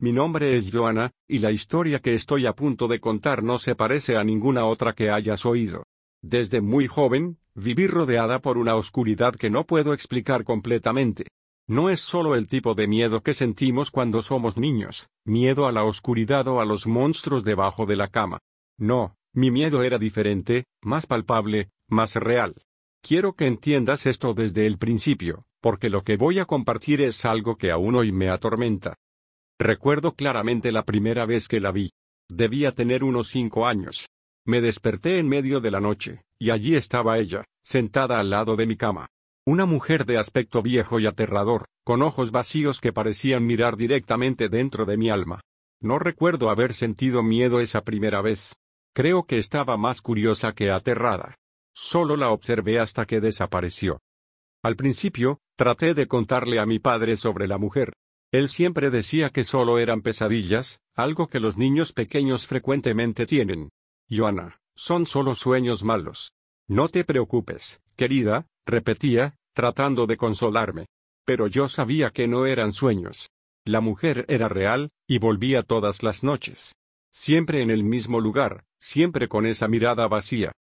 Mi nombre es Joanna, y la historia que estoy a punto de contar no se parece a ninguna otra que hayas oído. Desde muy joven, viví rodeada por una oscuridad que no puedo explicar completamente. No es solo el tipo de miedo que sentimos cuando somos niños, miedo a la oscuridad o a los monstruos debajo de la cama. No, mi miedo era diferente, más palpable, más real. Quiero que entiendas esto desde el principio, porque lo que voy a compartir es algo que aún hoy me atormenta. Recuerdo claramente la primera vez que la vi. Debía tener unos 5 años. Me desperté en medio de la noche, y allí estaba ella, sentada al lado de mi cama. Una mujer de aspecto viejo y aterrador, con ojos vacíos que parecían mirar directamente dentro de mi alma. No recuerdo haber sentido miedo esa primera vez. Creo que estaba más curiosa que aterrada. Solo la observé hasta que desapareció. Al principio, traté de contarle a mi padre sobre la mujer. Él siempre decía que solo eran pesadillas, algo que los niños pequeños frecuentemente tienen. Joanna, son solo sueños malos. No te preocupes, querida, repetía, tratando de consolarme. Pero yo sabía que no eran sueños. La mujer era real, y volvía todas las noches. Siempre en el mismo lugar, siempre con esa mirada vacía.